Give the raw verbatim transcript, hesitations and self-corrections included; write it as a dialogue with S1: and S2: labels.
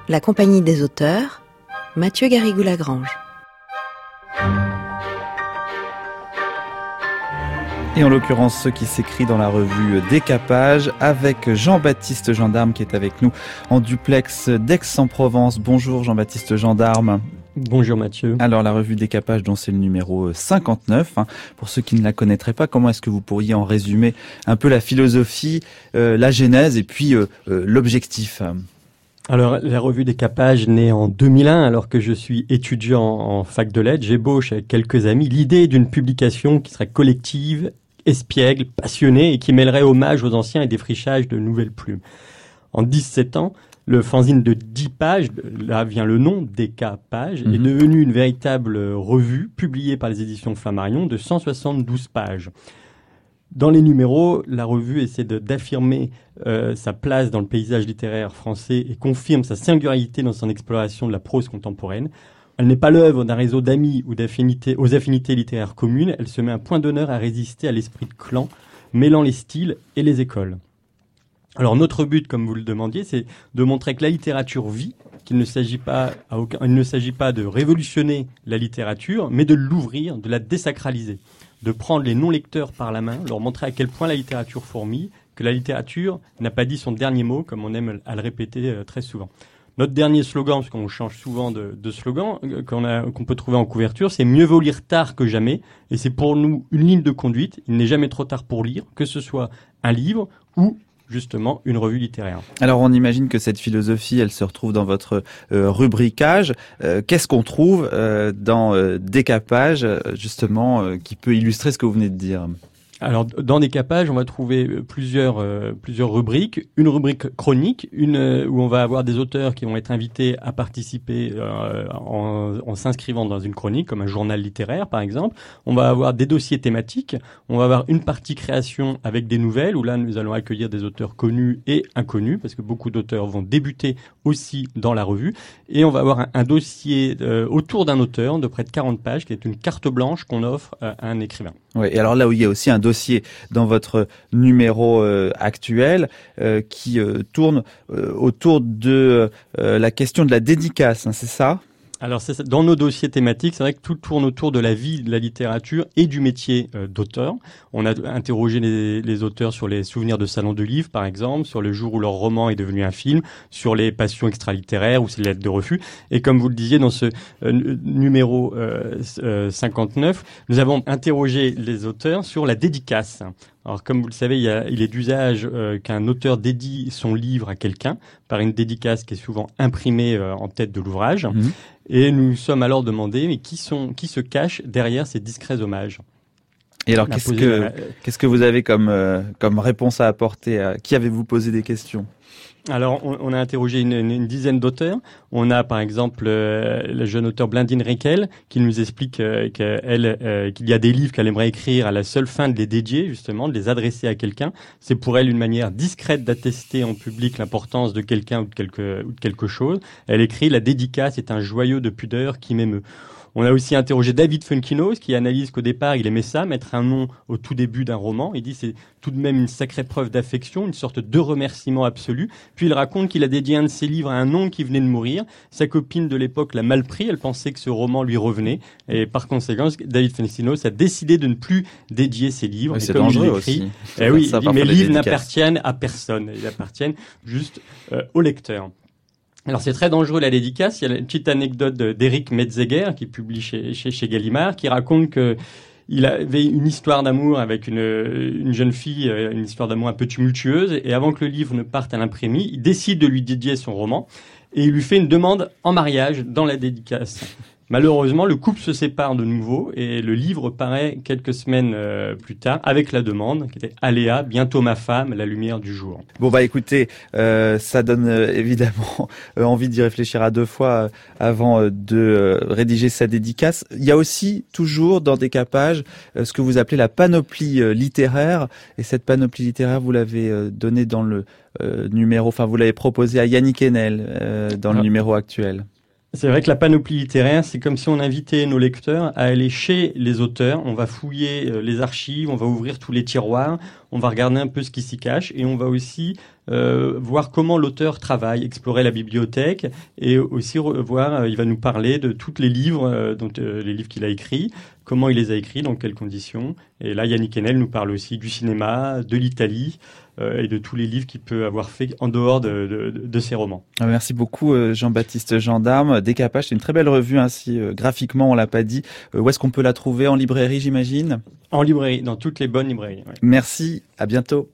S1: la compagnie des auteurs, Mathieu Garrigou-Lagrange.
S2: Et en l'occurrence, ce qui s'écrit dans la revue Décapage, avec Jean-Baptiste Gendarme qui est avec nous en duplex d'Aix-en-Provence. Bonjour Jean-Baptiste Gendarme.
S3: Bonjour Mathieu.
S2: Alors la revue Décapage, dont c'est le numéro cinquante-neuf. Hein. Pour ceux qui ne la connaîtraient pas, comment est-ce que vous pourriez en résumer un peu la philosophie, euh, la genèse et puis euh, euh, l'objectif ?
S3: Alors, la revue Décapage naît en deux mille un, alors que je suis étudiant en fac de lettres. J'ébauche avec quelques amis l'idée d'une publication qui serait collective, espiègle, passionnée et qui mêlerait hommage aux anciens et défrichage de nouvelles plumes. En dix-sept ans, le fanzine de dix pages, là vient le nom, Décapage, mmh. est devenu une véritable revue publiée par les éditions Flammarion de cent soixante-douze pages. Dans les numéros, la revue essaie de, d'affirmer euh, sa place dans le paysage littéraire français et confirme sa singularité dans son exploration de la prose contemporaine. Elle n'est pas l'œuvre d'un réseau d'amis ou d'affinités, aux affinités littéraires communes. Elle se met un point d'honneur à résister à l'esprit de clan, mêlant les styles et les écoles. Alors notre but, comme vous le demandiez, c'est de montrer que la littérature vit, qu'il ne s'agit pas, à aucun, il ne s'agit pas de révolutionner la littérature, mais de l'ouvrir, de la désacraliser. De prendre les non-lecteurs par la main, leur montrer à quel point la littérature fourmille, que la littérature n'a pas dit son dernier mot, comme on aime à le répéter euh, très souvent. Notre dernier slogan, parce qu'on change souvent de, de slogan, euh, qu'on, a, qu'on peut trouver en couverture, c'est « Mieux vaut lire tard que jamais ». Et c'est pour nous une ligne de conduite. Il n'est jamais trop tard pour lire, que ce soit un livre ou justement une revue littéraire.
S2: Alors on imagine que cette philosophie, elle se retrouve dans votre euh, rubricage. Euh, qu'est-ce qu'on trouve euh, dans euh, Décapage, justement, euh, qui peut illustrer ce que vous venez de dire ?
S3: Alors, dans Décapage, on va trouver plusieurs euh, plusieurs rubriques. Une rubrique chronique, une euh, où on va avoir des auteurs qui vont être invités à participer euh, en, en s'inscrivant dans une chronique, comme un journal littéraire, par exemple. On va avoir des dossiers thématiques. On va avoir une partie création avec des nouvelles, où là, nous allons accueillir des auteurs connus et inconnus, parce que beaucoup d'auteurs vont débuter aussi dans la revue. Et on va avoir un, un dossier euh, autour d'un auteur de près de quarante pages, qui est une carte blanche qu'on offre à un écrivain.
S2: Oui, et alors là où il y a aussi un dossier dans votre numéro euh, actuel euh, qui euh, tourne euh, autour de euh, la question de la dédicace, hein, c'est ça ?
S3: Alors, c'est ça. Dans nos dossiers thématiques, c'est vrai que tout tourne autour de la vie de la littérature et du métier euh, d'auteur. On a interrogé les, les auteurs sur les souvenirs de salons de livres, par exemple, sur le jour où leur roman est devenu un film, sur les passions extralittéraires ou ces lettres de refus. Et comme vous le disiez dans ce euh, numéro euh, euh, cinquante-neuf, nous avons interrogé les auteurs sur la dédicace. Alors, comme vous le savez, il, y a, il est d'usage euh, qu'un auteur dédie son livre à quelqu'un par une dédicace qui est souvent imprimée euh, en tête de l'ouvrage. Mmh. Et nous sommes alors demandé, mais qui sont, qui se cache derrière ces discrets hommages ?
S2: Et alors, qu'est-ce que, la... qu'est-ce que vous avez comme, euh, comme réponse à apporter à... Qui avez-vous posé des questions ?
S3: Alors, on, on a interrogé une, une, une dizaine d'auteurs. On a, par exemple, euh, le jeune auteur Blandine Rekel, qui nous explique euh, qu'elle, euh, qu'il y a des livres qu'elle aimerait écrire à la seule fin de les dédier, justement, de les adresser à quelqu'un. C'est pour elle une manière discrète d'attester en public l'importance de quelqu'un ou de quelque, ou de quelque chose. Elle écrit « La dédicace est un joyau de pudeur qui m'émeut ». On a aussi interrogé David Funkinos, qui analyse qu'au départ, il aimait ça, mettre un nom au tout début d'un roman. Il dit c'est tout de même une sacrée preuve d'affection, une sorte de remerciement absolu. Puis il raconte qu'il a dédié un de ses livres à un oncle qui venait de mourir. Sa copine de l'époque l'a mal pris, elle pensait que ce roman lui revenait. Et par conséquent, David Funkinos a décidé de ne plus dédier ses livres.
S2: Oui, c'est dangereux il écrit, aussi.
S3: Eh oui, il dit, mes livres n'appartiennent à personne, ils appartiennent juste euh, au lecteur. Alors c'est très dangereux la dédicace. Il y a une petite anecdote d'Éric Metzeger qui publie chez, chez, chez Gallimard qui raconte que il avait une histoire d'amour avec une, une jeune fille, une histoire d'amour un peu tumultueuse. Et avant que le livre ne parte à l'imprimerie, il décide de lui dédier son roman et il lui fait une demande en mariage dans la dédicace. Malheureusement, le couple se sépare de nouveau et le livre paraît quelques semaines euh, plus tard avec la demande qui était « Aléa, bientôt ma femme, la lumière du jour ».
S2: Bon bah écoutez, euh, ça donne euh, évidemment euh, envie d'y réfléchir à deux fois euh, avant euh, de euh, rédiger sa dédicace. Il y a aussi toujours dans Décapage euh, ce que vous appelez la panoplie euh, littéraire et cette panoplie littéraire vous l'avez euh, donnée dans le euh, numéro, enfin vous l'avez proposé à Yannick Enel euh, dans ah. le numéro actuel.
S3: C'est vrai que la panoplie littéraire, c'est comme si on invitait nos lecteurs à aller chez les auteurs. On va fouiller les archives, on va ouvrir tous les tiroirs, on va regarder un peu ce qui s'y cache et on va aussi euh, voir comment l'auteur travaille, explorer la bibliothèque et aussi voir, euh, il va nous parler de tous les livres, euh, donc euh, les livres qu'il a écrits, comment il les a écrits, dans quelles conditions. Et là, Yannick Enel nous parle aussi du cinéma, de l'Italie euh, et de tous les livres qu'il peut avoir fait en dehors de, de, de ses romans.
S2: Merci beaucoup Jean-Baptiste Gendarme. Décapage, c'est une très belle revue, hein, si euh, graphiquement on l'a pas dit. Euh, où est-ce qu'on peut la trouver? En librairie, j'imagine?
S3: En librairie, dans toutes les bonnes librairies. Ouais.
S2: Merci, à bientôt.